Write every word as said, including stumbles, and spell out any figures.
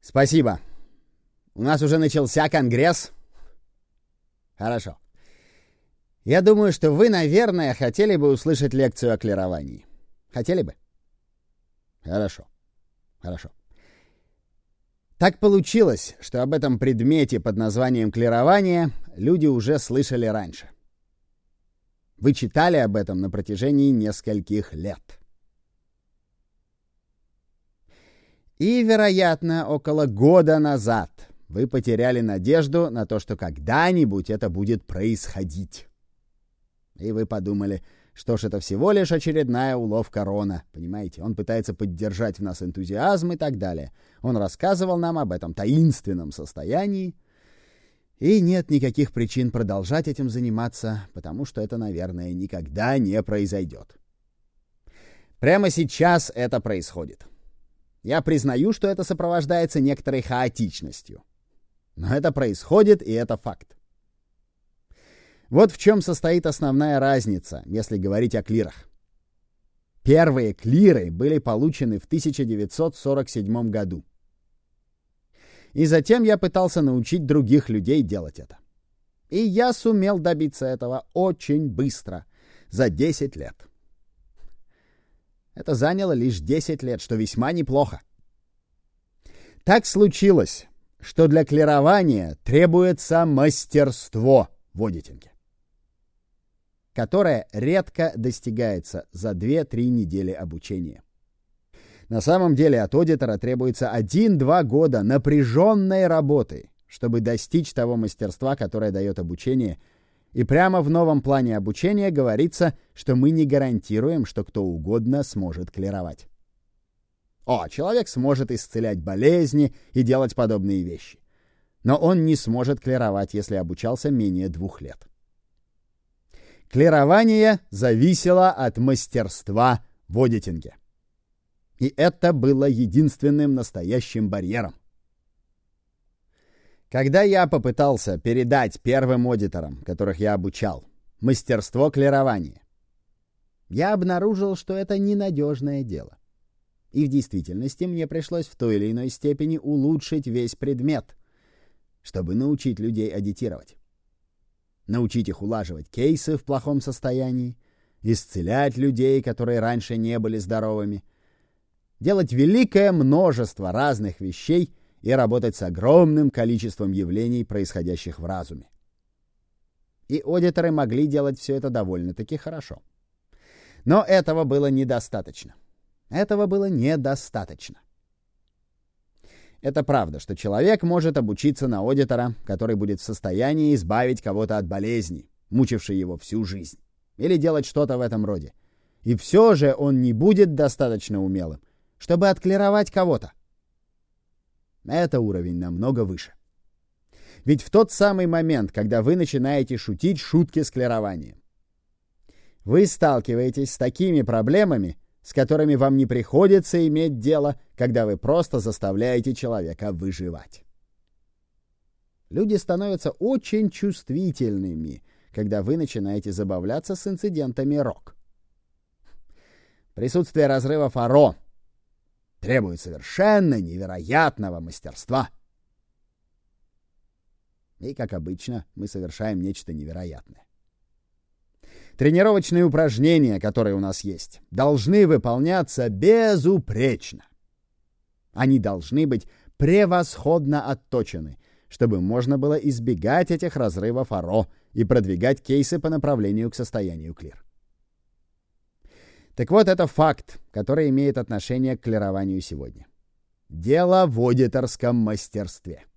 Спасибо. У нас уже начался конгресс. Хорошо. Я думаю, что вы, наверное, хотели бы услышать лекцию о клировании. Хотели бы? Хорошо. Хорошо. Так получилось, что об этом предмете под названием клирование люди уже слышали раньше. Вы читали об этом на протяжении нескольких лет. И, вероятно, около года назад вы потеряли надежду на то, что когда-нибудь это будет происходить. И вы подумали, что ж, это всего лишь очередная уловка Рона. Понимаете, он пытается поддержать в нас энтузиазм и так далее. Он рассказывал нам об этом таинственном состоянии. И нет никаких причин продолжать этим заниматься, потому что это, наверное, никогда не произойдет. Прямо сейчас это происходит. Я признаю, что это сопровождается некоторой хаотичностью. Но это происходит, и это факт. Вот в чем состоит основная разница, если говорить о клирах. Первые клиры были получены в тысяча девятьсот сорок седьмом году. И затем я пытался научить других людей делать это. И я сумел добиться этого очень быстро, за десять лет. Это заняло лишь десять лет, что весьма неплохо. Так случилось, что для клирования требуется мастерство в одитинге, которое редко достигается за две-три недели обучения. На самом деле от одитора требуется один-два года напряженной работы, чтобы достичь того мастерства, которое дает обучение. И прямо в новом плане обучения говорится, что мы не гарантируем, что кто угодно сможет клировать. О, человек сможет исцелять болезни и делать подобные вещи. Но он не сможет клировать, если обучался менее двух лет. Клирование зависело от мастерства в одитинге. И это было единственным настоящим барьером. Когда я попытался передать первым одиторам, которых я обучал, мастерство клирования, я обнаружил, что это ненадежное дело. И в действительности мне пришлось в той или иной степени улучшить весь предмет, чтобы научить людей одитировать. Научить их улаживать кейсы в плохом состоянии, исцелять людей, которые раньше не были здоровыми, делать великое множество разных вещей и работать с огромным количеством явлений, происходящих в разуме. И одиторы могли делать все это довольно-таки хорошо. Но этого было недостаточно. Этого было недостаточно. Это правда, что человек может обучиться на одитора, который будет в состоянии избавить кого-то от болезней, мучившей его всю жизнь, или делать что-то в этом роде. И все же он не будет достаточно умелым, чтобы отклировать кого-то. Это уровень намного выше. Ведь в тот самый момент, когда вы начинаете шутить шутки с клированием, вы сталкиваетесь с такими проблемами, с которыми вам не приходится иметь дело, когда вы просто заставляете человека выживать. Люди становятся очень чувствительными, когда вы начинаете забавляться с инцидентами рок. Присутствие разрыва Фаро требует совершенно невероятного мастерства. И, как обычно, мы совершаем нечто невероятное. Тренировочные упражнения, которые у нас есть, должны выполняться безупречно. Они должны быть превосходно отточены, чтобы можно было избегать этих разрывов Фаро и продвигать кейсы по направлению к состоянию клир. Так вот, это факт, который имеет отношение к клированию сегодня. Дело в одиторском мастерстве.